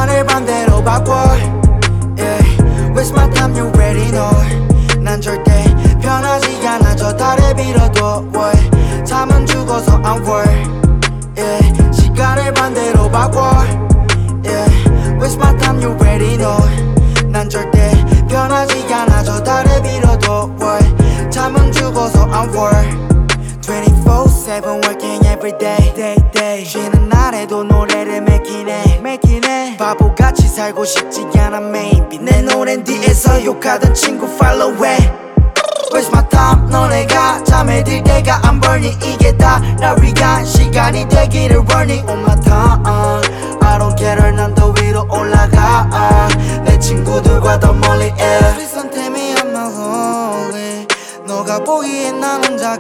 시간을 반대로 바꿔 yeah. Waste my time you already know 난 절대 변하지 않아 저 달에 빌어도 what 잠은 죽어서 I'm worried yeah. 시간을 반대로 바꿔 yeah. Waste my time you already know 난 절대 변하지 않아 저 달에 빌어도 what 잠은 죽어서 I'm worried 24/7 working every day 쉬는 날에도 노래를 making it 바보같이 살고 싶지 않아 maybe 내 노랜 뒤에서 욕하던 친구 follow it Waste my time 너네가 잠에 들 때가 안 벌니 이게 다 날 위한 시간이 되기를 원해 On my time I don't care 난 더 위로 올라가 내 친구들과 더 멀리 Please don't tell me I'm not lonely 너가 보기엔 난 혼자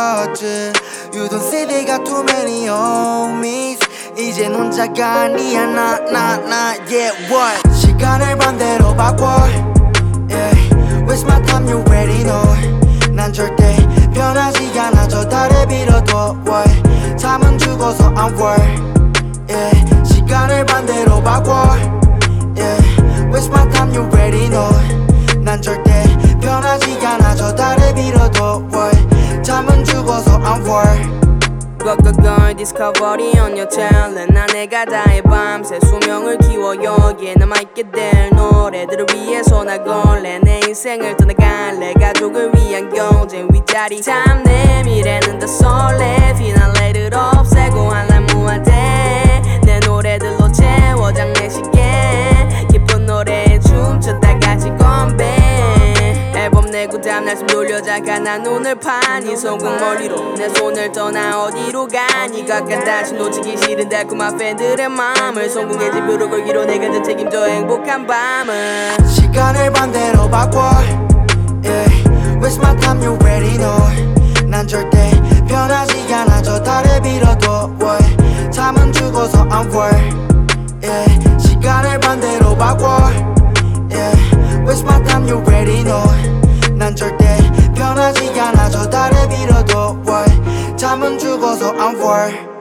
같지 You don't say they got too many homies 이젠 혼자가 아니야 나 yeah what 시간을 반대로 바꿔 yeah. Waste my time you already know 난 절대 변하지 않아 저 달에 빌어도 what 잠은 죽어서 I'm worried yeah. 시간을 반대로 바꿔 yeah. Waste my time you already know 난 절대 변하지 않아 저 달에 빌어도 what 잠은 죽어서 I'm worried Girl, discovery on your talent 나 내가 다해 밤새 수명을 키워 여기에 남아있게 될 노래들을 위해서 날 걸래 내 인생을 떠나갈래 가족을 위한 경쟁 윗자리 참 내 미래는 더 설레 피날레를 없애고 한날 무한대 내 노래들로 채워 장례식에 기쁜 노래에 춤춰 다같이 건배 앨범 내고 다음날 숨 돌려자가 난 오늘 파니 성공 멀리로 내 손을 떠나 어디로 가니 가까 다시 놓치기 싫은 달콤한 팬들의 마음을 성공의 지표로 걸기로 내가 다 책임져 행복한 밤을 시간을 반대로 바꿔 yeah. Waste my time you already know 난 절대 변하지 않아 저 달에 빌어도 what 잠은 죽어서 I'm worried yeah. 시간을 반대로 바꿔 yeah. Waste my time you already know 난 절대 변하지 않아 저 달에 빌어도 what 잠은 죽어서 I'm worried